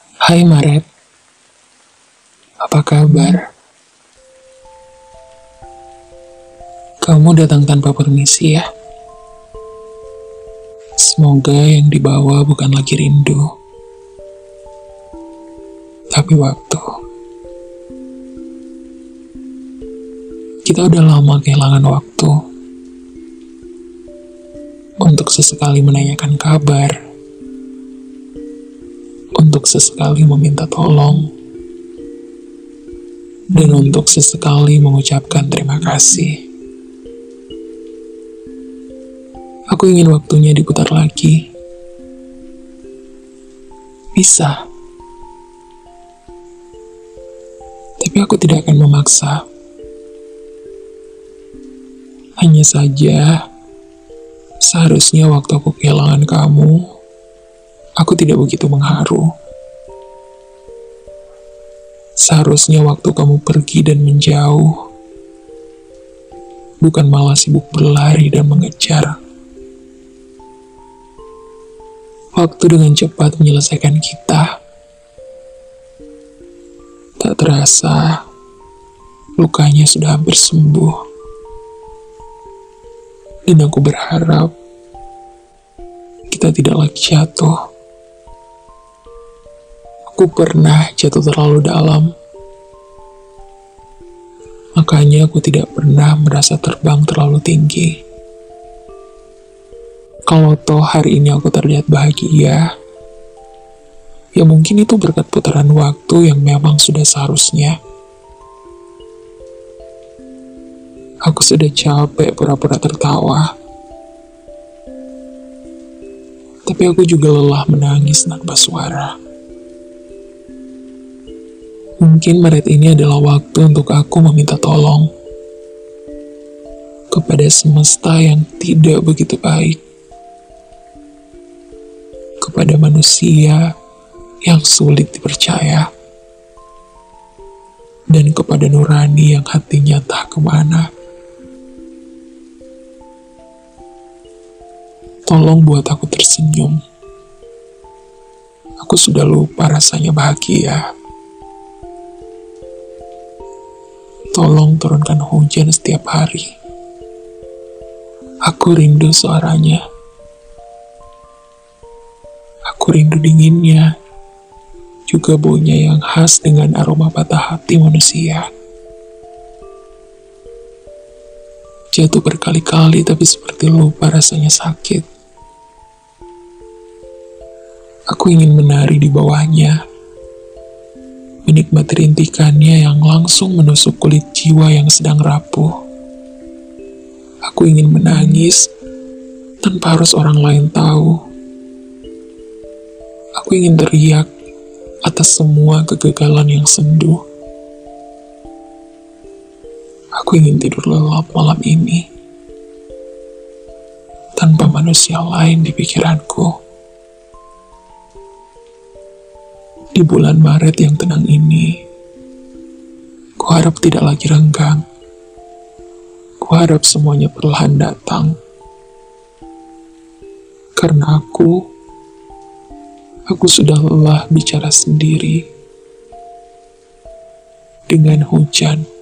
Hai Maret, apa kabar? Kamu datang tanpa permisi ya. Semoga yang dibawa bukan lagi rindu, tapi waktu. Kita udah lama kehilangan waktu untuk sesekali menanyakan kabar, untuk sesekali meminta tolong, dan untuk sesekali mengucapkan terima kasih. Aku ingin waktunya diputar lagi. Bisa. Tapi aku tidak akan memaksa. Hanya saja, seharusnya waktu aku kehilangan kamu, aku tidak begitu mengharu. Seharusnya waktu kamu pergi dan menjauh, bukan malah sibuk berlari dan mengejar. Waktu dengan cepat menyelesaikan kita. Tak terasa, lukanya sudah hampir sembuh. Dan aku berharap kita tidak lagi jatuh. Aku pernah jatuh terlalu dalam. Makanya aku tidak pernah merasa terbang terlalu tinggi. Kalau toh hari ini aku terlihat bahagia, ya mungkin itu berkat putaran waktu yang memang sudah seharusnya. Aku sudah capek pura-pura tertawa. Tapi aku juga lelah menangis tanpa suara. Mungkin Maret ini adalah waktu untuk aku meminta tolong kepada semesta yang tidak begitu baik, kepada manusia yang sulit dipercaya, dan kepada nurani yang hatinya tak kemana. Tolong buat aku tersenyum. Aku sudah lupa rasanya bahagia. Tolong turunkan hujan setiap hari. Aku rindu suaranya. Aku rindu dinginnya, juga baunya yang khas dengan aroma patah hati manusia. Jatuh berkali-kali tapi seperti lupa rasanya sakit. Aku ingin menari di bawahnya, menikmati rintikannya yang langsung menusuk kulit jiwa yang sedang rapuh. Aku ingin menangis tanpa harus orang lain tahu. Aku ingin teriak atas semua kegagalan yang sendu. Aku ingin tidur lelap malam ini, tanpa manusia lain di pikiranku. Di bulan Maret yang tenang ini, kuharap tidak lagi renggang. Kuharap semuanya perlahan datang. Karena aku sudah lelah bicara sendiri dengan hujan.